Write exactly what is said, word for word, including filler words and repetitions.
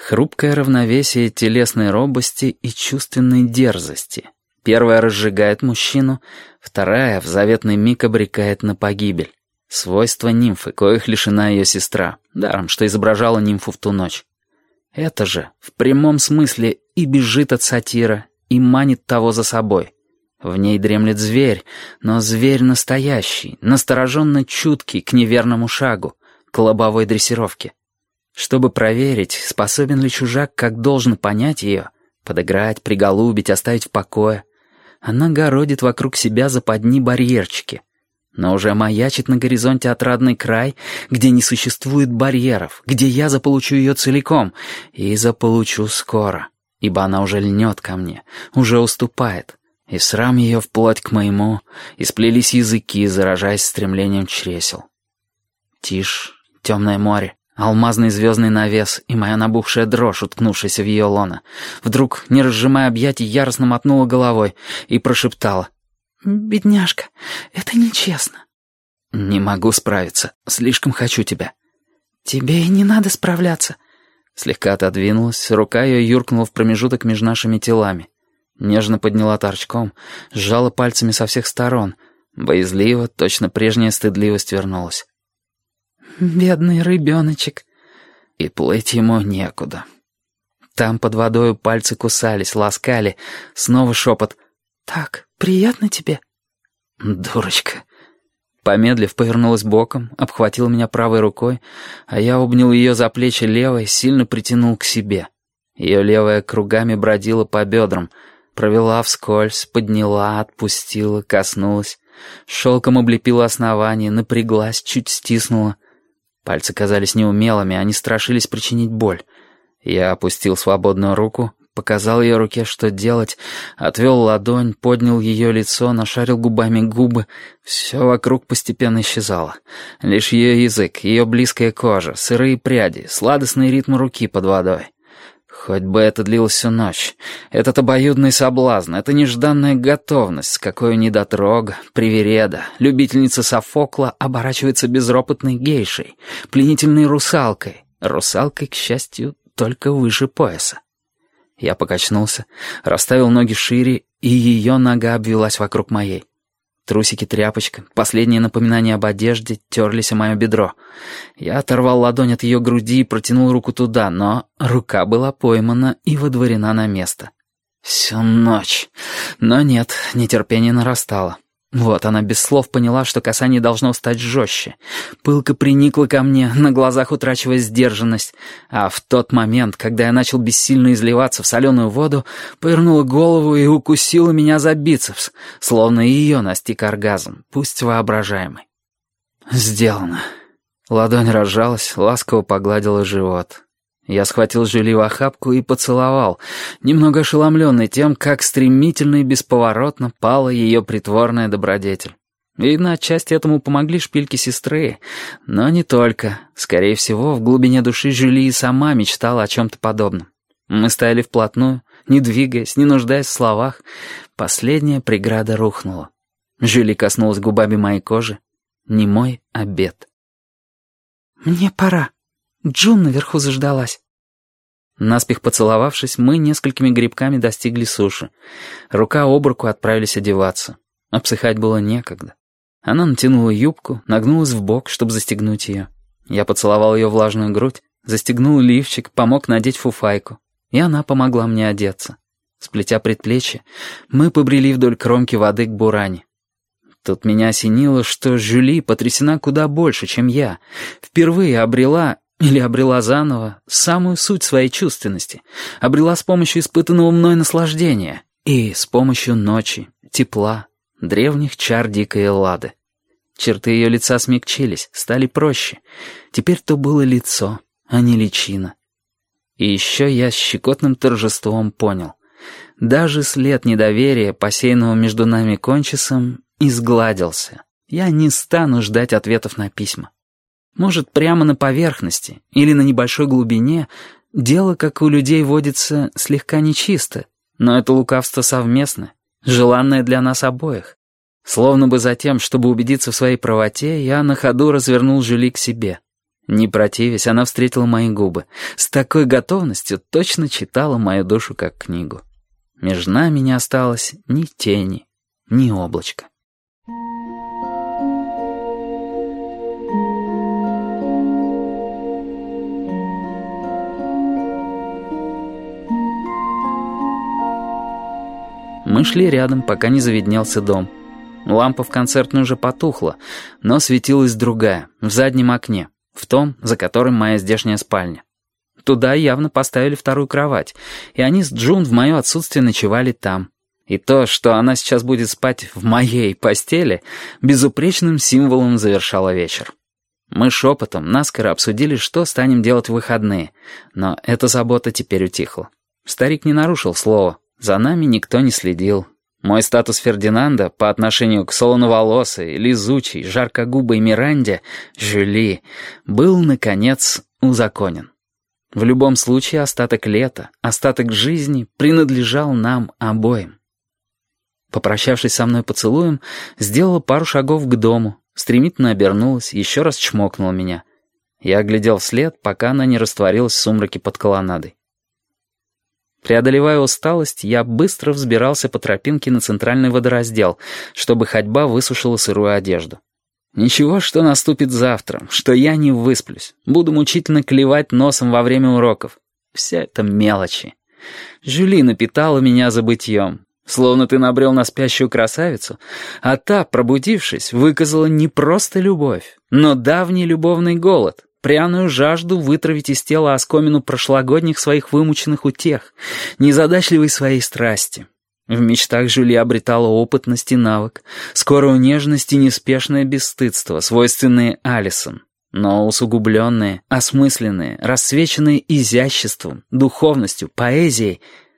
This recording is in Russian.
Хрупкое равновесие телесной робости и чувственной дерзости. Первая разжигает мужчину, вторая в заветный миг обрекает на погибель. Свойства нимфы, коих лишена ее сестра, даром, что изображала нимфу в ту ночь. Это же, в прямом смысле, и бежит от сатира, и манит того за собой. В ней дремлет зверь, но зверь настоящий, настороженно чуткий к неверному шагу, к лобовой дрессировке. Чтобы проверить, способен ли чужак как должно понять ее, подыграть, приголубить, оставить в покое, она городит вокруг себя западни барьерчики. Но уже маячит на горизонте отрадный край, где не существует барьеров, где я заполучу ее целиком, и заполучу скоро, ибо она уже льнет ко мне, уже уступает, и срам ее вплоть к моему, и сплелись языки, заражаясь стремлением чресел. Тишь, темное море, алмазный звездный навес и моя набухшая дрожь, уткнувшаяся в ее лоно, вдруг, не разжимая объятий, яростно мотнула головой и прошептала: «Бедняжка, это нечестно». «Не могу справиться, слишком хочу тебя». «Тебе и не надо справляться». Слегка отодвинулась, рука ее юркнула в промежуток между нашими телами. Нежно подняла торчком, сжала пальцами со всех сторон. Боязливо, точно прежняя стыдливость вернулась. «Бедный рыбеночек». И плыть ему некуда. Там под водою пальцы кусались, ласкали. Снова шепот: «Так, приятно тебе?» «Дурочка». Помедлив, повернулась боком, обхватила меня правой рукой, а я обнял ее за плечи левой, сильно притянул к себе. Ее левая кругами бродила по бедрам, провела вскользь, подняла, отпустила, коснулась. Шелком облепила основание, напряглась, чуть стиснула. Пальцы казались неумелыми, они страшились причинить боль. Я опустил свободную руку, показал ее руке, что делать, отвел ладонь, поднял ее лицо, нашарил губами губы. Все вокруг постепенно исчезало. Лишь ее язык, ее близкая кожа, сырые пряди, сладостный ритм руки под водой. Хоть бы это длилось всю ночь. Этот обоюдный соблазн, эта нежданная готовность, с какой недотрога, привереда, любительница Софокла оборачивается безропотной гейшей, пленительной русалкой. Русалкой, к счастью, только выше пояса. Я покачнулся, расставил ноги шире, и ее нога обвилась вокруг моей. Трусики-тряпочка, последнее напоминание об одежде, терлись о мое бедро. Я оторвал ладонь от ее груди и протянул руку туда, но рука была поймана и водворена на место. Всю ночь. Но нет, нетерпение нарастало. Вот она без слов поняла, что касание должно стать жестче. Пылко приникла ко мне, на глазах утрачивая сдержанность. А в тот момент, когда я начал бессильно изливаться в соленую воду, повернула голову и укусила меня за бицепс, словно ее настиг оргазм, пусть воображаемый. Сделано. Ладонь разжалась, ласково погладила живот. Я схватил Жюли в охапку и поцеловал, немного ошеломленный тем, как стремительно и бесповоротно пала ее притворная добродетель. Видно, отчасти этому помогли шпильки сестры, но не только. Скорее всего, в глубине души Жюли и сама мечтала о чем-то подобном. Мы стояли вплотную, не двигаясь, не нуждаясь в словах. Последняя преграда рухнула. Жюли коснулась губами моей кожи. Немой обет. «Мне пора. Джун наверху заждалась». Наспех поцеловавшись, мы несколькими грибками достигли суши. Рука об руку отправились одеваться. Обсыхать было некогда. Она натянула юбку, нагнулась вбок, чтобы застегнуть ее. Я поцеловал ее влажную грудь, застегнул лифчик, помог надеть фуфайку. И она помогла мне одеться. Сплетя предплечья, мы побрели вдоль кромки воды к буране. Тут меня осенило, что Жюли потрясена куда больше, чем я. Впервые обрела... Или обрела заново самую суть своей чувственности. Обрела с помощью испытанного мной наслаждения. И с помощью ночи, тепла, древних чар дикой Эллады. Черты ее лица смягчились, стали проще. Теперь то было лицо, а не личина. И еще я с щекотным торжеством понял. Даже след недоверия, посеянного между нами кончисом, изгладился. Я не стану ждать ответов на письма. Может, прямо на поверхности или на небольшой глубине дело, как у людей водится, слегка нечисто, но это лукавство совместное, желанное для нас обоих. Словно бы за тем, чтобы убедиться в своей правоте, я на ходу развернул Жюли к себе. Не противясь, она встретила мои губы. С такой готовностью точно читала мою душу как книгу. Между нами не осталось ни тени, ни облачка. Мы шли рядом, пока не завиднелся дом. Лампа в концертной уже потухла, но светилась другая, в заднем окне, в том, за которым моя здешняя спальня. Туда явно поставили вторую кровать, и они с Джун в мое отсутствие ночевали там. И то, что она сейчас будет спать в моей постели, безупречным символом завершало вечер. Мы шепотом наскоро обсудили, что станем делать в выходные, но эта забота теперь утихла. Старик не нарушил слова. За нами никто не следил. Мой статус Фердинанда по отношению к солоноволосой, лизучей, жаркогубой Миранде, Жюли, был, наконец, узаконен. В любом случае остаток лета, остаток жизни принадлежал нам обоим. Попрощавшись со мной поцелуем, сделала пару шагов к дому, стремительно обернулась, еще раз чмокнула меня. Я глядел вслед, пока она не растворилась в сумраке под колоннадой. Преодолевая усталость, я быстро взбирался по тропинке на центральный водораздел, чтобы ходьба высушила сырую одежду. Ничего, что наступит завтра, что я не высплюсь, буду мучительно клевать носом во время уроков. Все это мелочи. Жюли напитала меня забытьем, словно ты набрел на спящую красавицу, а та, пробудившись, выказала не просто любовь, но давний любовный голод. Пряную жажду вытравить из тела оскомину прошлогодних своих вымученных утех, незадачливой своей страсти. В мечтах Жюли обретала опытность и навык, скорую нежность и неспешное бесстыдство, свойственные Алисон, но усугубленные, осмысленные, рассвеченные изяществом, духовностью, поэзией